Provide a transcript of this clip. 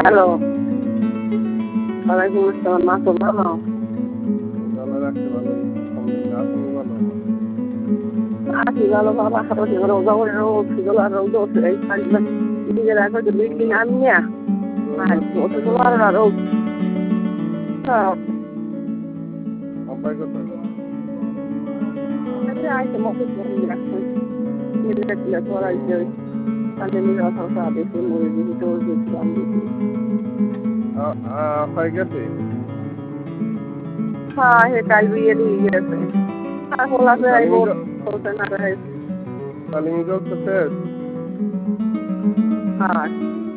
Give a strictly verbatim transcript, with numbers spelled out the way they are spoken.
hello ওয়ালাইকুম আসসালাম মা তো ভালো ভালো রাখতে ভালো আপনি ভালো আছি ভালো বাবা খাবার রোজা করে রোদ ছিল আর রোদ এই নিজের এখন বিল্ডিং আনি না আর ওটা তো আর না রোদ আব্বাই কোথায় আইসে মতো করাইছে তাদের নিজের কথা বেশি মরে দিবি তোর দেখলাম দেখি আপাই গেছে হ্যাঁ হে কাল বিয়ে দিয়ে গেছে আর হোলাতে আইব বলতে না রে তালিমি জল তো শেষ হ্যাঁ